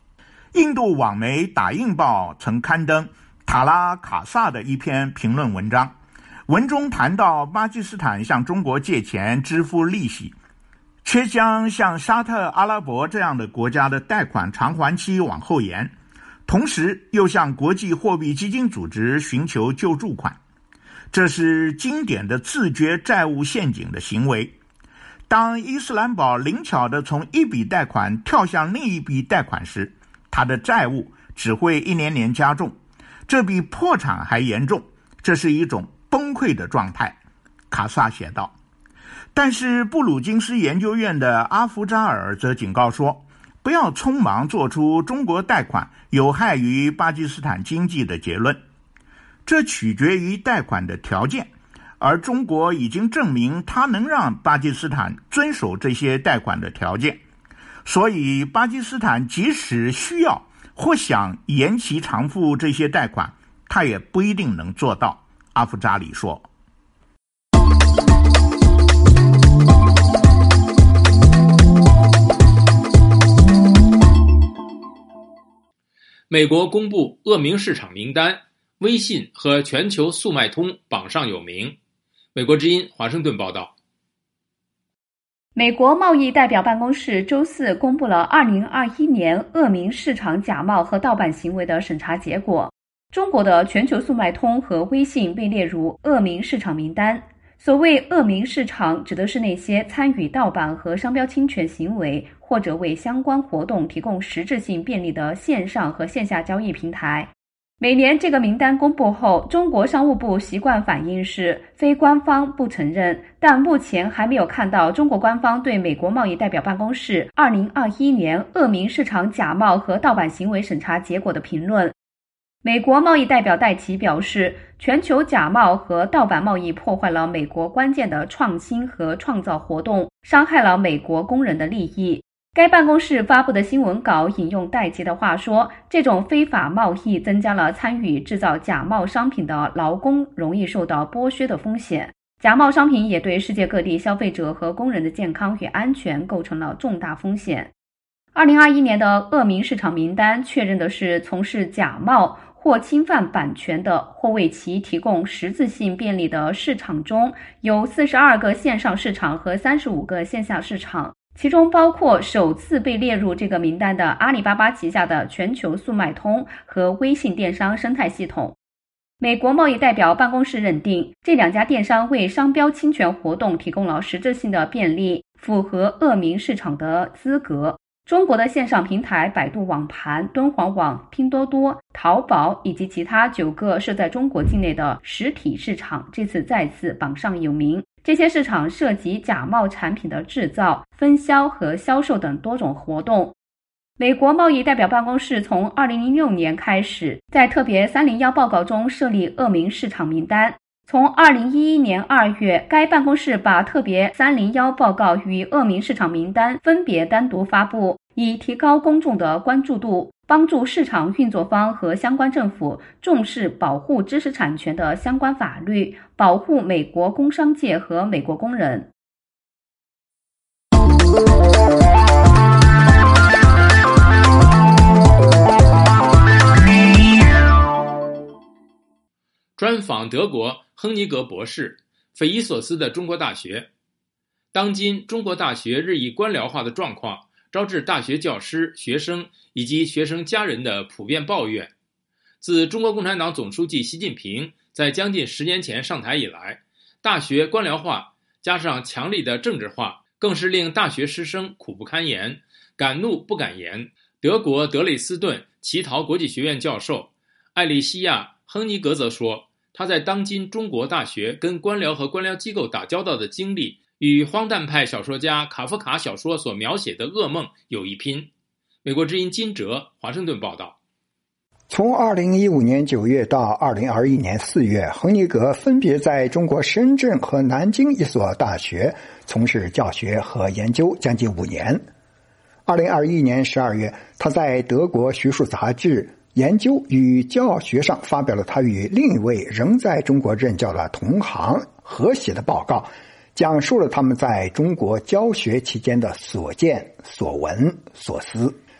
印度网媒打印报曾刊登塔拉卡萨的一篇评论文章，文中谈到巴基斯坦向中国借钱支付利息，却将像沙特阿拉伯这样的国家的贷款偿还期往后延，同时又向国际货币基金组织寻求救助款。这是经典的自掘债务陷阱的行为。当伊斯兰堡灵巧地从一笔贷款跳向另一笔贷款时，他的债务只会一年年加重，这比破产还严重，这是一种崩溃的状态，卡萨写道。但是布鲁金斯研究院的阿夫扎尔则警告说，不要匆忙做出中国贷款有害于巴基斯坦经济的结论，这取决于贷款的条件，而中国已经证明它能让巴基斯坦遵守这些贷款的条件，所以巴基斯坦即使需要或想延期偿付这些贷款，它也不一定能做到，阿夫扎里说。 美国公布恶名市场名单，微信和全球速卖通榜上有名。美国之音华盛顿报道。 美国贸易代表办公室周四公布了二零二一年恶名市场假冒和盗版行为的审查结果。中国的全球速卖通和微信被列入恶名市场名单。所谓恶名市场，指的是那些参与盗版和商标侵权行为，或者为相关活动提供实质性便利的线上和线下交易平台。每年这个名单公布后，中国商务部习惯反应是非官方不承认，但目前还没有看到中国官方对美国贸易代表办公室二零二一年恶名市场假冒和盗版行为审查结果的评论。美国贸易代表戴奇表示，全球假冒和盗版贸易破坏了美国关键的创新和创造活动，伤害了美国工人的利益。该办公室发布的新闻稿引用戴奇的话说，这种非法贸易增加了参与制造假冒商品的劳工容易受到剥削的风险。假冒商品也对世界各地消费者和工人的健康与安全构成了重大风险。二零二一年的恶名市场名单确认的是从事假冒或侵犯版权的，或为其提供实质性便利的市场中，有四十二个线上市场和三十五个线下市场，其中包括首次被列入这个名单的阿里巴巴旗下的全球速卖通和微信电商生态系统。美国贸易代表办公室认定，这两家电商为商标侵权活动提供了实质性的便利，符合恶名市场的资格。中国的线上平台百度网盘、敦煌网、拼多多、淘宝以及其他九个设在中国境内的实体市场这次再次榜上有名。这些市场涉及假冒产品的制造、分销和销售等多种活动。美国贸易代表办公室从二零零六年开始，在特别三零一报告中设立恶名市场名单。从二零一一年二月，该办公室把特别三零一报告与恶名市场名单分别单独发布，以提高公众的关注度，帮助市场运作方和相关政府重视保护知识产权的相关法律，保护美国工商界和美国工人。 专访德国亨尼格博士，匪夷所思的中国大学。当今中国大学日益官僚化的状况，招致大学教师、学生以及学生家人的普遍抱怨。自中国共产党总书记习近平在将近十年前上台以来，大学官僚化加上强力的政治化，更是令大学师生苦不堪言，敢怒不敢言。德国德累斯顿奇陶国际学院教授艾利西亚·亨尼格则说，他在当今中国大学跟官僚和官僚机构打交道的经历，与荒诞派小说家卡夫卡小说所描写的噩梦有一拼。美国之音金哲华盛顿报道。 从二零一五年九月到二零二一年四月，亨尼格分别在中国深圳和南京一所大学从事教学和研究将近五年。二零二一年十二月，他在德国学术杂志研究与教学上发表了他与另一位仍在中国任教的同行合写的报告，讲述了他们在中国教学期间的所见所闻所思。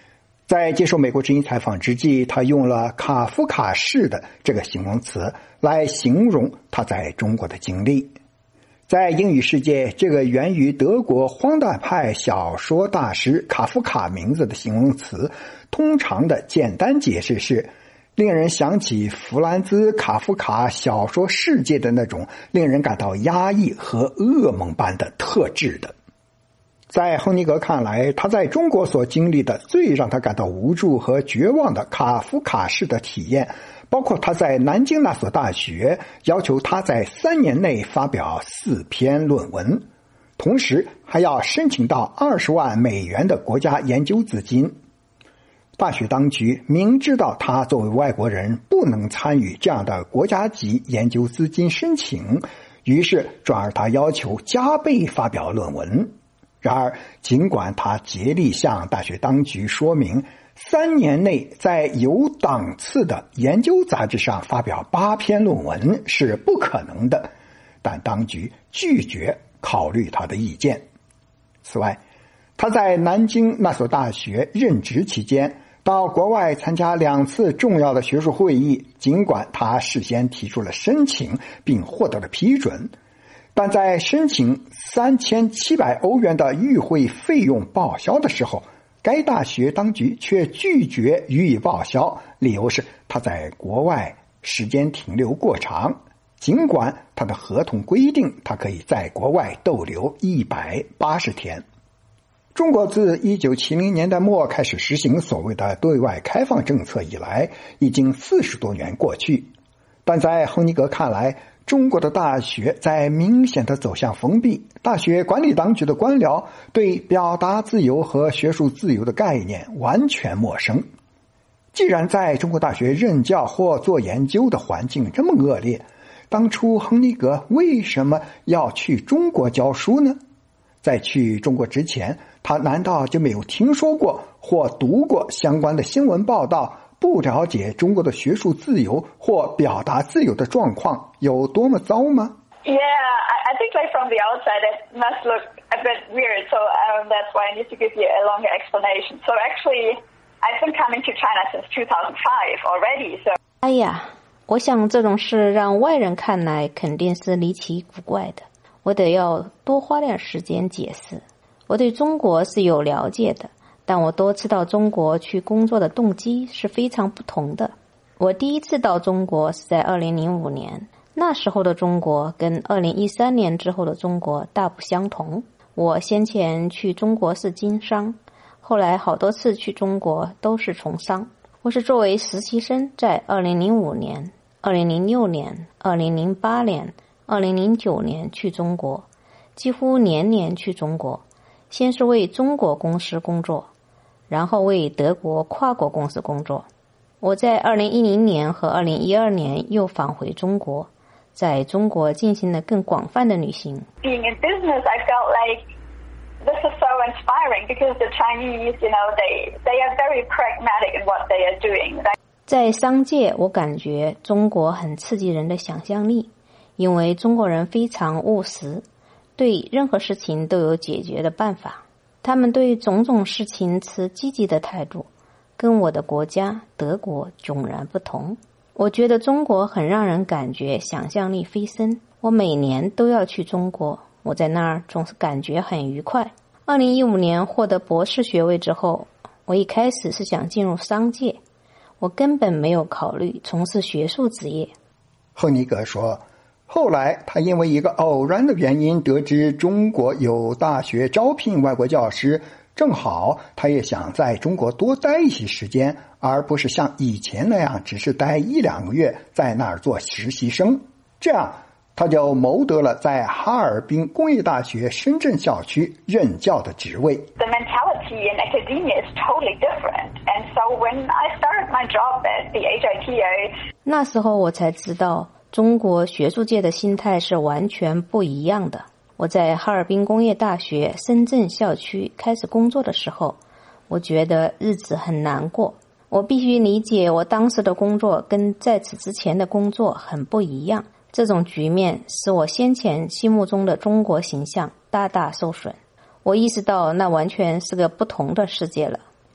在接受美国之音采访之际，他用了卡夫卡式的这个形容词来形容他在中国的经历。在英语世界，这个源于德国荒诞派小说大师卡夫卡名字的形容词，通常的简单解释是令人想起弗兰兹·卡夫卡小说世界的那种令人感到压抑和噩梦般的特质的。在亨尼格看来，他在中国所经历的最让他感到无助和绝望的卡夫卡式的体验，包括他在南京那所大学要求他在三年内发表四篇论文，同时还要申请到二十万美元的国家研究资金。大学当局明知道他作为外国人不能参与这样的国家级研究资金申请，于是转而他要求加倍发表论文。然而，尽管他竭力向大学当局说明三年内在有档次的研究杂志上发表八篇论文是不可能的，但当局拒绝考虑他的意见。此外，他在南京那所大学任职期间，到国外参加两次重要的学术会议，尽管他事先提出了申请并获得了批准，但在申请三千七百欧元的与会费用报销的时候，该大学当局却拒绝予以报销，理由是他在国外时间停留过长，尽管他的合同规定他可以在国外逗留一百八十天。中国自一九七零年代末开始实行所谓的对外开放政策以来，已经四十多年过去，但在亨尼格看来，中国的大学在明显的走向封闭，大学管理当局的官僚对表达自由和学术自由的概念完全陌生。既然在中国大学任教或做研究的环境这么恶劣，当初亨尼格为什么要去中国教书呢？在去中国之前，他难道就没有听说过或读过相关的新闻报道，不了解中国的学术自由或表达自由的状况有多么糟吗？ Yeah, I, I think like from the outside it must look a bit weird, so um, that's why I need to give you a longer explanation. So actually, I've been coming to China since two thousand five already, so... 哎呀，我想这种事让外人看来肯定是离奇古怪的，我得要多花点时间解释。我对中国是有了解的，但我多次到中国去工作的动机是非常不同的。我第一次到中国是在二零零五年，那时候的中国跟二零一三年之后的中国大不相同。我先前去中国是经商，后来好多次去中国都是从商。我是作为实习生在二零零五年、二零零六年、二零零八年、二零零九年去中国，几乎年年去中国。先是为中国公司工作，然后为德国跨国公司工作。我在二零一零年和二零一二年又返回中国，在中国进行了更广泛的旅行。 Being in business, I felt like this is so inspiring because the Chinese, you know, they, they are very pragmatic in what they are doing. 在商界，我感觉中国很刺激人的想象力，因为中国人非常务实，对任何事情都有解决的办法。他们对种种事情持积极的态度，跟我的国家德国迥然不同。我觉得中国很让人感觉想象力飞升。我每年都要去中国，我在那儿总是感觉很愉快。二零一五年获得博士学位之后，我一开始是想进入商界，我根本没有考虑从事学术职业。 亨尼格说，后来他因为一个偶然的原因得知中国有大学招聘外国教师，正好他也想在中国多待一些时间，而不是像以前那样只是待一两个月在那儿做实习生。这样他就谋得了在哈尔滨工业大学深圳校区任教的职位。 The mentality in academia is totally different. And so when I started my job at the H I T A, 那时候我才知道中国学术界的心态是完全不一样的。我在哈尔滨工业大学深圳校区开始工作的时候，我觉得日子很难过。我必须理解我当时的工作跟在此之前的工作很不一样。这种局面使我先前心目中的中国形象大大受损。我意识到那完全是个不同的世界了。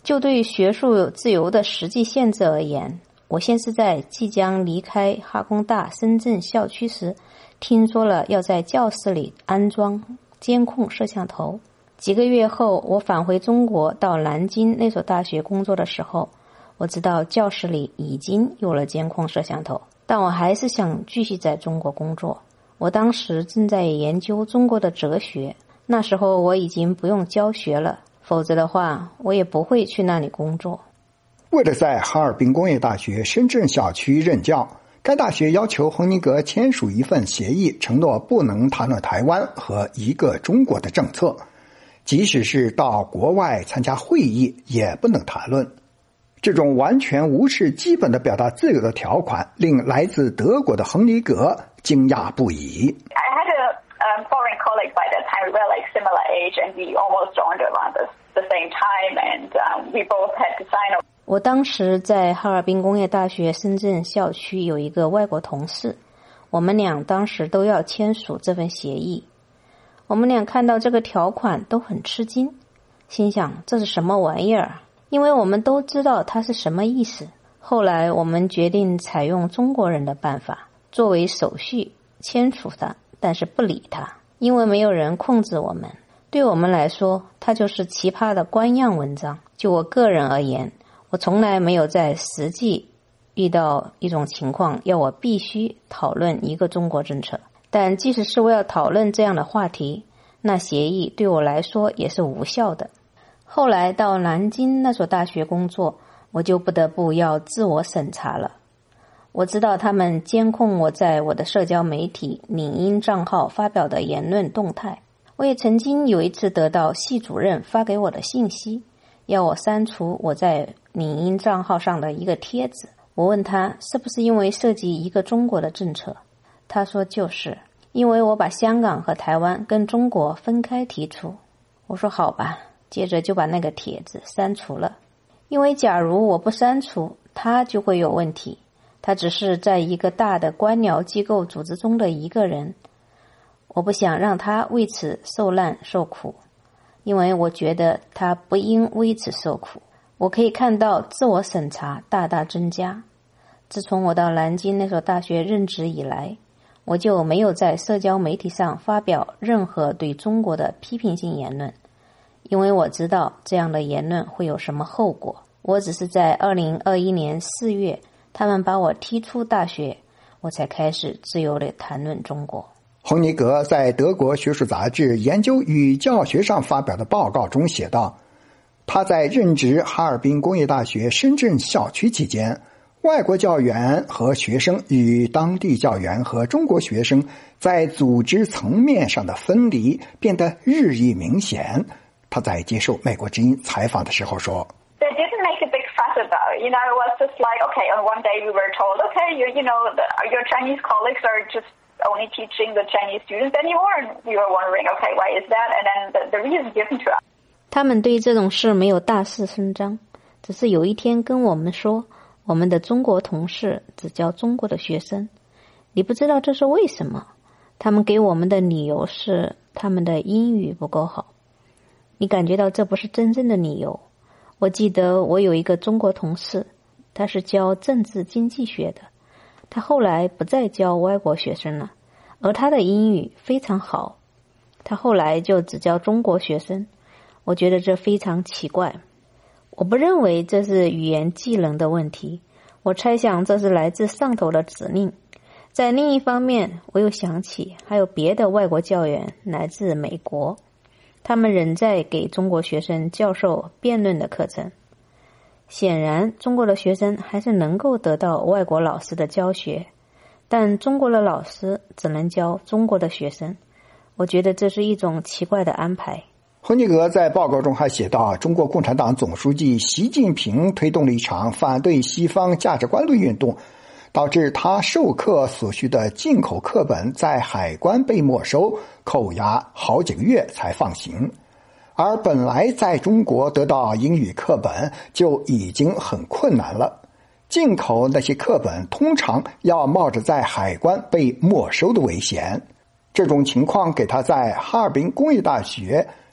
就对学术自由的实际限制而言，我先是在即将离开哈工大深圳校区时，听说了要在教室里安装监控摄像头。几个月后，我返回中国到南京那所大学工作的时候，我知道教室里已经有了监控摄像头，但我还是想继续在中国工作。我当时正在研究中国的哲学，那时候我已经不用教学了，否则的话我也不会去那里工作。 为了在哈尔滨工业大学深圳校区任教，该大学要求洪尼格签署一份协议，承诺不能谈论台湾和一个中国的政策，即使是到国外参加会议也不能谈论。这种完全无视基本的表达自由的条款，令来自德国的洪尼格惊讶不已。 I had a um, foreign colleague by that time. We were like similar age, and we almost joined around the, the same time, and um, we both had to sign up. 我当时在哈尔滨工业大学深圳校区有一个外国同事，我们俩当时都要签署这份协议。我们俩看到这个条款都很吃惊，心想这是什么玩意儿？因为我们都知道它是什么意思。后来我们决定采用中国人的办法，作为手续签署它，但是不理它，因为没有人控制我们。对我们来说，它就是奇葩的官样文章。就我个人而言，我从来没有在实际遇到一种情况要我必须讨论一个中国政策，但即使是我要讨论这样的话题，那协议对我来说也是无效的。后来到南京那所大学工作，我就不得不要自我审查了。我知道他们监控我在我的社交媒体领英账号发表的言论动态。我也曾经有一次得到系主任发给我的信息，要我删除我在领英账号上的一个帖子。我问他是不是因为涉及一个中国的政策，他说就是因为我把香港和台湾跟中国分开提出。我说好吧，接着就把那个帖子删除了。因为假如我不删除，他就会有问题。他只是在一个大的官僚机构组织中的一个人，我不想让他为此受难受苦，因为我觉得他不应为此受苦。我可以看到自我审查大大增加。自从我到南京那所大学任职以来，我就没有在社交媒体上发表任何对中国的批评性言论，因为我知道这样的言论会有什么后果。我只是在二零二一年四月，他们把我踢出大学，我才开始自由地谈论中国。 洪尼格在德国学术杂志《研究与教学》上发表的报告中写道，他在任职哈尔滨工业大学深圳校区期间，外国教员和学生与当地教员和中国学生在组织层面上的分离变得日益明显。他在接受美国之音采访的时候说， They didn't make a big fuss about it. You know, it was just like, okay, on one day we were told, okay, you, you know, the, your Chinese colleagues are just only teaching the Chinese students anymore. And we were wondering, okay, why is that? And then the, the reason given to us. 他们对这种事没有大肆声张，只是有一天跟我们说，我们的中国同事只教中国的学生。你不知道这是为什么？他们给我们的理由是他们的英语不够好。你感觉到这不是真正的理由。我记得我有一个中国同事，他是教政治经济学的，他后来不再教外国学生了，而他的英语非常好，他后来就只教中国学生。我觉得这非常奇怪。我不认为这是语言技能的问题，我猜想这是来自上头的指令。在另一方面，我又想起还有别的外国教员来自美国，他们仍在给中国学生教授辩论的课程。显然，中国的学生还是能够得到外国老师的教学，但中国的老师只能教中国的学生。我觉得这是一种奇怪的安排。 洪尼格在报告中还写道，中国共产党总书记习近平推动了一场反对西方价值观的运动，导致他授课所需的进口课本在海关被没收，扣押好几个月才放行。而本来在中国得到英语课本就已经很困难了，进口那些课本通常要冒着在海关被没收的危险。这种情况给他在哈尔滨工业大学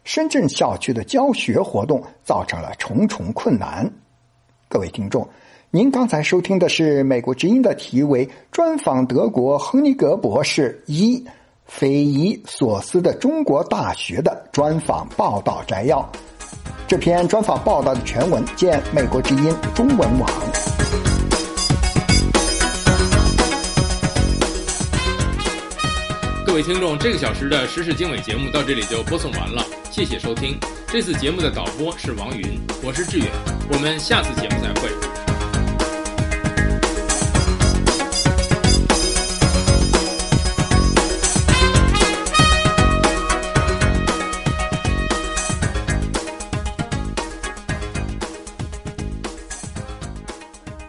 深圳校区的教学活动造成了重重困难。各位听众，您刚才收听的是美国之音的题为专访德国亨尼格博士一匪夷所思的中国大学的专访报道摘要。这篇专访报道的全文见美国之音中文网。 各位听众，这个小时的时事经纬节目到这里就播送完了，谢谢收听。这次节目的导播是王云，我是志远，我们下次节目再会。